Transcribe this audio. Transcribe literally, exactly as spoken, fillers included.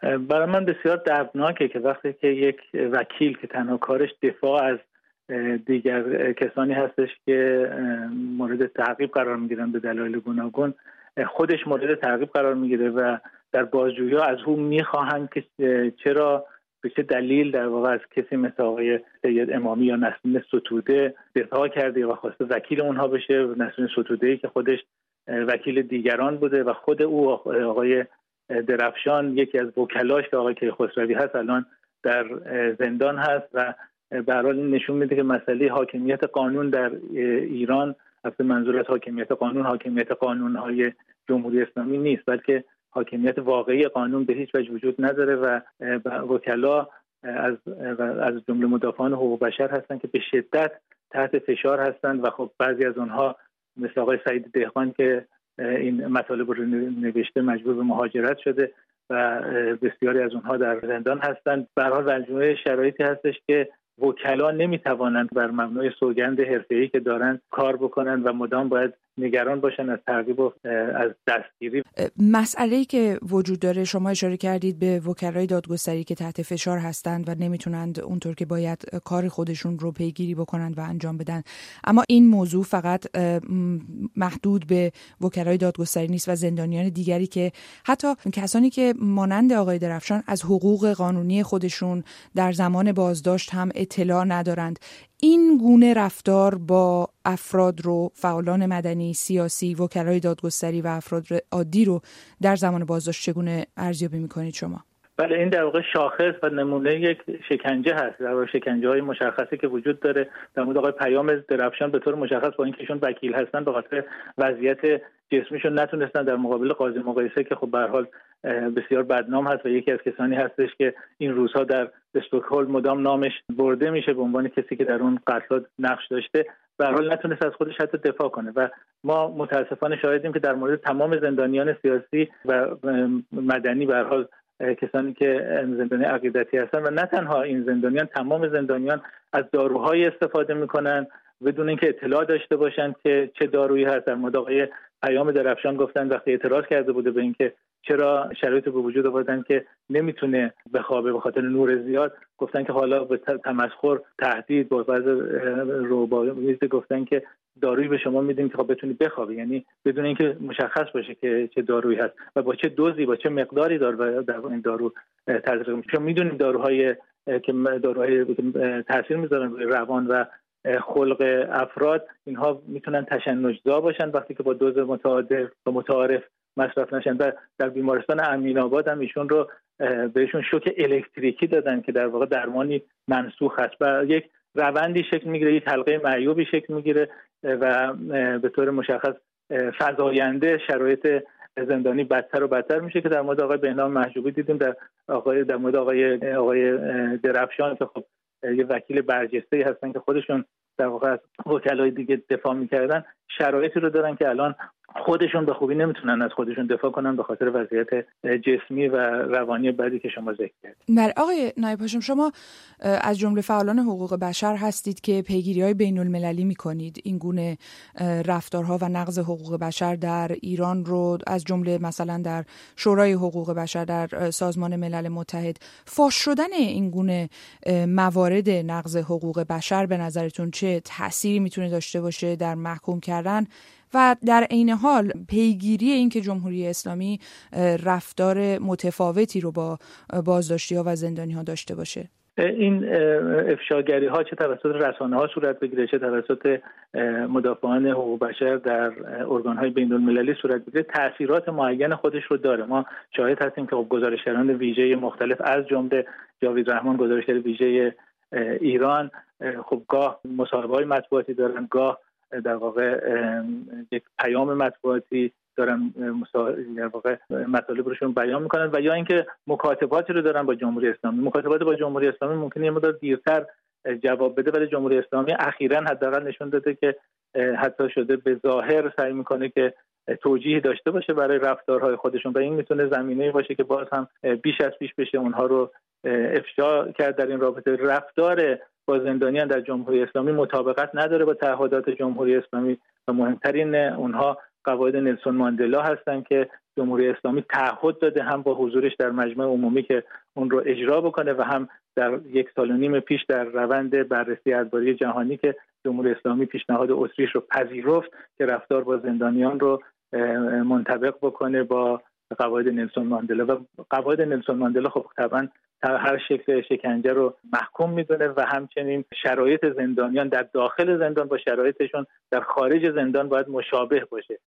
برای من بسیار دردناکه که وقتی که یک وکیل که تنها کارش دفاع از دیگر کسانی هستش که مورد تعقیب قرار میگیرن به دلایل گوناگون، خودش مورد تعقیب قرار میگیره و در بازجویی‌ها از او میخواهند که چرا به چه دلیل در واقع از کسی مثل آقای سید امامی یا نسرین ستوده دفاع کرده و خواسته وکیل اونها بشه. نسرین ستوده‌ای که خودش وکیل دیگران بوده و خود او آقای درفشان یکی از وکلاش که آقای کیخسروی هست الان در زندان هست و به هر حال این نشون میده که مسئله حاکمیت قانون در ایران، اصلا منظور از حاکمیت قانون حاکمیت قانون‌های جمهوری اسلامی نیست، بلکه حاکمیت واقعی قانون به هیچ وجه وجود نداره و وکلا از از جمله مدافعان حقوق بشر هستند که به شدت تحت فشار هستند و خب بعضی از اونها مثل آقای سعید دهقان که این مطالب رو نوشته مجبور به مهاجرت شده و بسیاری از اونها در زندان هستند. به هر حال مجموعه شرایطی هستش که وکلا نمیتوانند بر مبنای سوگند حرفه‌ای که دارند کار بکنند و مدام باید نگران باشن از تعقیب و از دستگیری. مسئله‌ای که وجود داره، شما اشاره کردید به وکلای دادگستری که تحت فشار هستند و نمیتونند اونطور که باید کار خودشون رو پیگیری بکنند و انجام بدن، اما این موضوع فقط محدود به وکلای دادگستری نیست و زندانیان دیگری که حتی کسانی که مانند آقای درفشان از حقوق قانونی خودشون در زمان بازداشت هم اطلاع ندارند. این گونه رفتار با افراد رو، فعالان مدنی، سیاسی، وکلای دادگستری و افراد عادی رو در زمان بازداشت چگونه ارزیابی می‌کنید شما؟ بله، این در واقع شاخص و نمونه یک شکنجه هست. در واقع شکنجه‌های مشخصی که وجود داره در مورد آقای پیام درفشان به طور مشخص با اینکه ایشون وکیل هستن به خاطر وضعیت جسمیشون نتونستن در مقابل قاضی مقایسه که خب به هر حال بسیار بدنام هست و یکی از کسانی هستش که این روزها در استکهلم مدام نامش برده میشه به عنوان کسی که در اون قتل‌ها نقش داشته، به هر حال نتونست از خودش حتی دفاع کنه و ما متاسفانه شاهدیم که در مورد تمام زندانیان سیاسی و مدنی به هر حال کسانی که زندانی عقیدتی هستن و نه تنها این زندانیان، تمام زندانیان از داروهای استفاده میکنن بدون اینکه اطلاع داشته باشن که چه دارویی هست. در مورد آقای پیام درفشان گفتن وقتی اعتراض کرده بوده به اینکه چرا شرایط به وجود آوردن که نمیتونه بخوابه به خاطر نور زیاد، گفتن که حالا به تمسخر، تهدید با وضع روباویز گفتن که دارویی به شما میدیم که خب بتونید بخوابید، یعنی بدون اینکه مشخص باشه که چه دارویی هست و با چه دوزی، با چه مقداری دارو در این دارو تزریق میشه. چون میدونیم داروهای که داروهای تاثیر میذارن روی روان و خلق افراد، اینها میتونن تشنج‌زا باشن وقتی که با دوز متعادل و متعارف مصرف نشن. و در بیمارستان امین آباد هم ایشون رو بهشون شوک الکتریکی دادن که در واقع درمانی منسوخ است و یک روندی شکل میگیره، یک حلقه معیوبی شکل میگیره و به طور مشخص فزاینده شرایط زندانی بدتر و بدتر میشه که در مورد آقای بهنام محجوبی دیدیم، در آقای در مورد آقای آقای درفشان که خب یه وکیل برجسته‌ای هستن که خودشون در واقع از وکلای دیگه دفاع میکردن، شرایطی رو دارن که الان خودشون به خوبی نمیتونن از خودشون دفاع کنن به خاطر وضعیت جسمی و روانی بدی که شما ذکر کردید. بله آقای نایب هاشم، شما از جمله فعالان حقوق بشر هستید که پیگیری‌های بین‌المللی می‌کنید این گونه رفتارها و نقض حقوق بشر در ایران رو، از جمله مثلا در شورای حقوق بشر در سازمان ملل متحد. فاش شدن این گونه موارد نقض حقوق بشر به نظرتون چه تأثیری میتونه داشته باشه در محکوم کردن و در عین حال پیگیری این که جمهوری اسلامی رفتار متفاوتی رو با بازداشتی‌ها و زندانی‌ها داشته باشه؟ این افشاگری ها چه توسط رسانه ها صورت بگیره چه توسط مدافعان حقوق بشر در ارگان های بین المللی صورت بگیره، تاثیرات معین خودش رو داره. ما شاهد هستیم که خب گزارشگران ویژه مختلف از جمله جاوید رحمان گزارشگر ویژه ایران خب گاه مصاحبه های مطبوعاتی دارن، گاه در واقع یک پیام مطبوعاتی دارن در واقع مطالب روشون بیان میکنن و یا اینکه مکاتباتی رو دارن با جمهوری اسلامی. مکاتبات با جمهوری اسلامی ممکنه یه مقدار دیرتر جواب بده، ولی جمهوری اسلامی اخیراً حداقل نشون داده که حتی شده به ظاهر سعی میکنه که توجیهی داشته باشه برای رفتارهای خودشون و این میتونه زمینه‌ای باشه که باز هم بیش از پیش بشه اونها رو افشا کرد. در این رابطه رفتار با زندانیان در جمهوری اسلامی مطابقت نداره با تعهدات جمهوری اسلامی و مهمترین اونها قواعد نلسون ماندلا هستن که جمهوری اسلامی تعهد داده هم با حضورش در مجمع عمومی که اون رو اجرا بکنه و هم در یک سال و نیم پیش در روند بررسی ادباری جهانی که جمهوری اسلامی پیشنهاد اتریش رو پذیرفت که رفتار با زندانیان رو منطبق بکنه با قواعد نلسون ماندلا. و قواعد نلسون ماندلا خب طبعا هر شکل شکنجه رو محکوم میدونه و همچنین شرایط زندانیان در داخل زندان با شرایطشون در خارج زندان باید مشابه باشه.